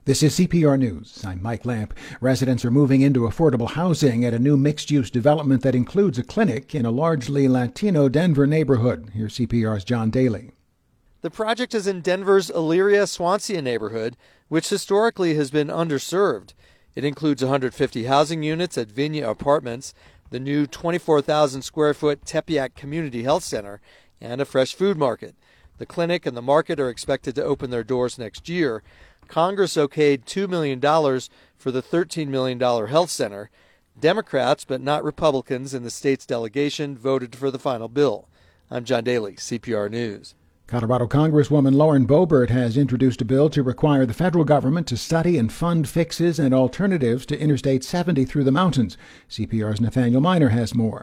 This is CPR News. I'm Mike Lamp. Residents are moving into affordable housing at a new mixed-use development that includes a clinic in a largely Latino Denver neighborhood. Here's CPR's John Daly. The project is in Denver's Elyria-Swansea neighborhood, which historically has been underserved. It includes 150 housing units at Vinia Apartments, the new 24,000-square-foot Tepeyac Community Health Center, and a fresh food market. The clinic and the market are expected to open their doors next year. Congress okayed $2 million for the $13 million health center. Democrats, but not Republicans, in the state's delegation voted for the final bill. I'm John Daly, CPR News. Colorado Congresswoman Lauren Boebert has introduced a bill to require the federal government to study and fund fixes and alternatives to Interstate 70 through the mountains. CPR's Nathaniel Miner has more.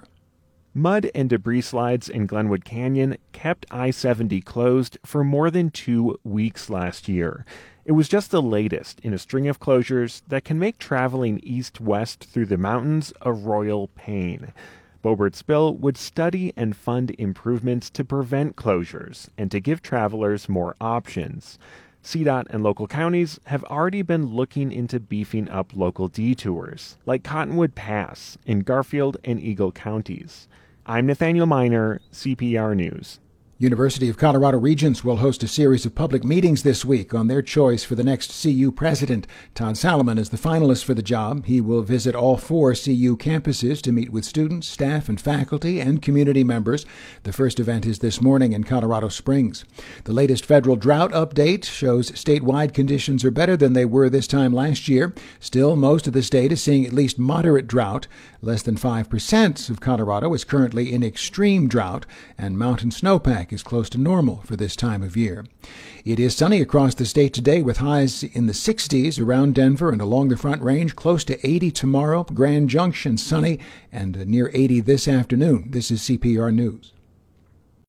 Mud and debris slides in Glenwood Canyon kept I-70 closed for more than 2 weeks last year. It was just the latest in a string of closures that can make traveling east-west through the mountains a royal pain. Boebert's bill would study and fund improvements to prevent closures and to give travelers more options. CDOT and local counties have already been looking into beefing up local detours, like Cottonwood Pass in Garfield and Eagle counties. I'm Nathaniel Miner, CPR News. University of Colorado Regents will host a series of public meetings this week on their choice for the next CU president. Todd Salomon is the finalist for the job. He will visit all 4 CU campuses to meet with students, staff, and faculty and community members. The first event is this morning in Colorado Springs. The latest federal drought update shows statewide conditions are better than they were this time last year. Still, most of the state is seeing at least moderate drought. Less than 5% of Colorado is currently in extreme drought, and mountain snowpack is close to normal for this time of year. It is sunny across the state today with highs in the 60s around Denver and along the Front Range, close to 80 tomorrow. Grand Junction sunny and near 80 this afternoon. This is CPR News.